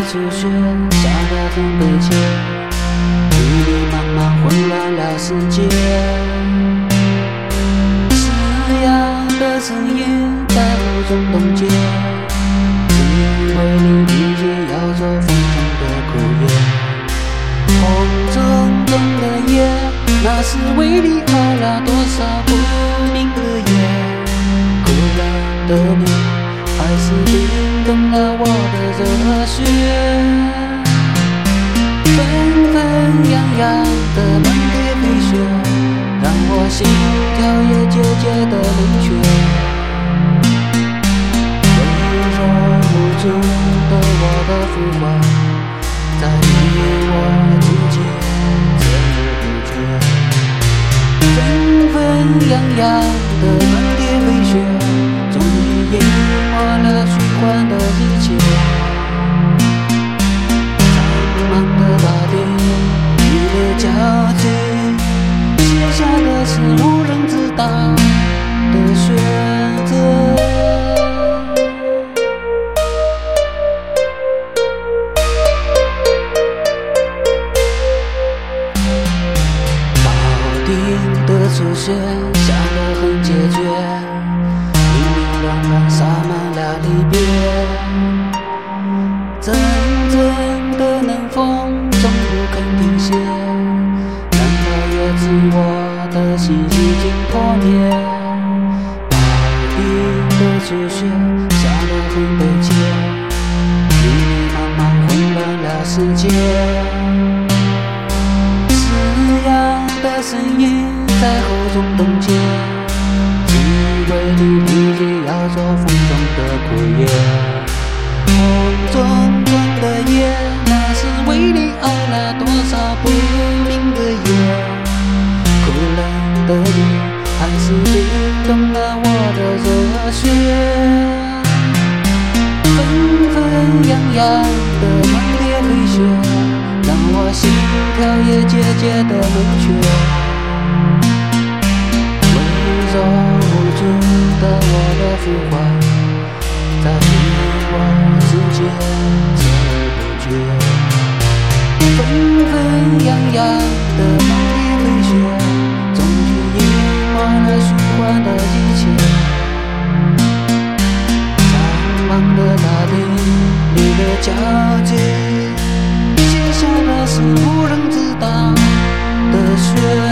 初雪下得很悲切，迷迷茫茫混乱了世界。嘶哑的声音在喉中冻结，因为你毕竟要做风中的苦叶。红中中的夜，那是为你熬了多少不明的夜。苦冷的你，还是冰冻了我的热血。纷纷扬扬的满天飞雪，让我心跳也节节的冷却。微弱无助的我的呼唤，在你我之间孜孜不绝。纷纷扬扬的满天飞雪，终于淹没了虚幻的一切。苍茫的大地，你的交集，写下的是无人知道的选择。保定的初雪下得很决绝，明明乱乱洒满了离别。阵阵的冷风总不肯停歇，难道也知我的心已经破灭？保定的初雪下得很悲切，迷迷茫茫混乱了世界。嘶哑的声音在喉中冻结，因为你毕竟要做风中的苦叶。红中中的夜，那是为你熬了多少不明的夜。苦冷的你，还是冰冻了我的热血。纷纷扬扬的满天飞雪，让我心跳也节节的冷却。微弱无助的我的呼唤，在你我之间孜孜不绝。纷纷扬扬的满天飞雪，终于淹没了虚幻的一切。苍茫的大地，你的交集，写下的是无人知道的雪。